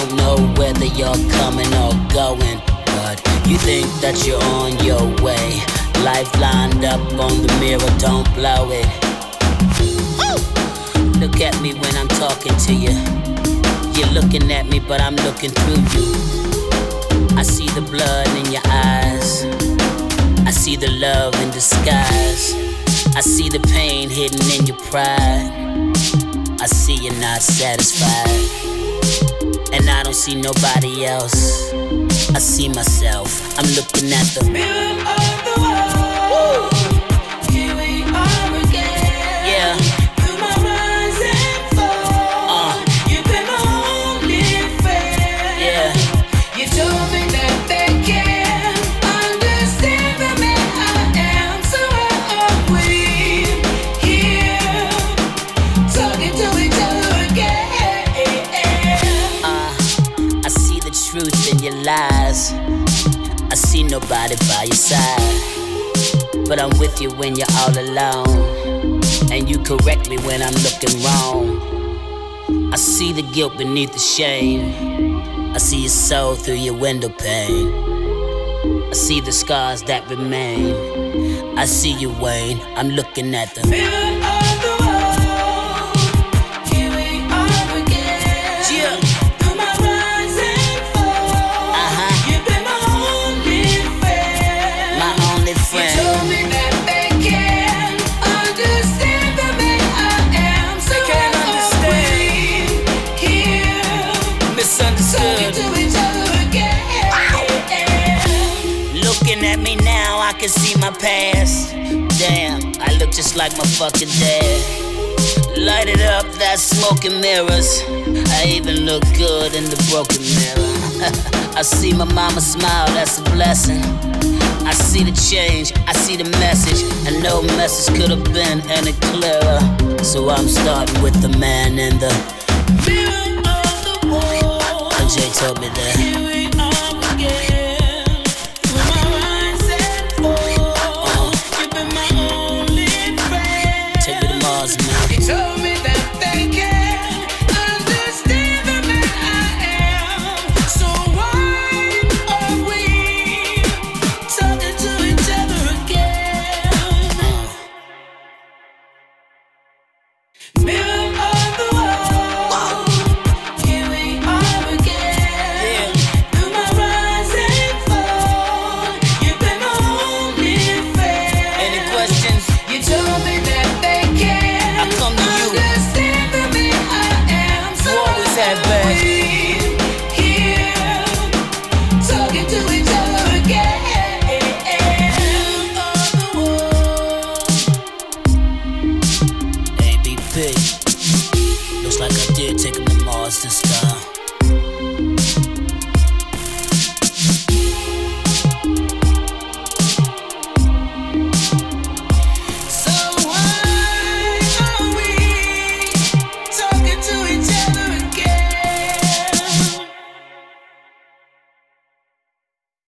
don't know whether you're coming or going, but you think that you're on your way. Life lined up on the mirror, don't blow it. Look at me when I'm talking to you. You're looking at me, but I'm looking through you. I see the blood in your eyes. I see the love in disguise. I see the pain hidden in your pride. I see you're not satisfied. And I don't see nobody else. I see myself. I'm looking at the mirror of the world. Here we are again. Yeah. Through my rise and fall. You've been my only friend. Yeah. You told me that they can't understand the man I am. So are we here talking to each other again. I see the truth in your lies. I see nobody by your side, but I'm with you when you're all alone, and you correct me when I'm looking wrong. I see the guilt beneath the shame. I see your soul through your window pane. I see the scars that remain. I see you, Wayne. I'm looking at the mirror of the world. Here we are again. Yeah. Through my rise and fall. You've been my only friend. My only friend. You told me that they can't understand the man I am. So they can't understand. Here, misunderstood. To each other again. Looking at me now, I can see my past. Damn, I look just like my fucking dad. Lighted up that smoke and mirrors. I even look good in the broken mirror. I see my mama smile, that's a blessing. I see the change, I see the message, and no message could have been any clearer. So I'm starting with the man in the mirror of the wall. Jay told me that.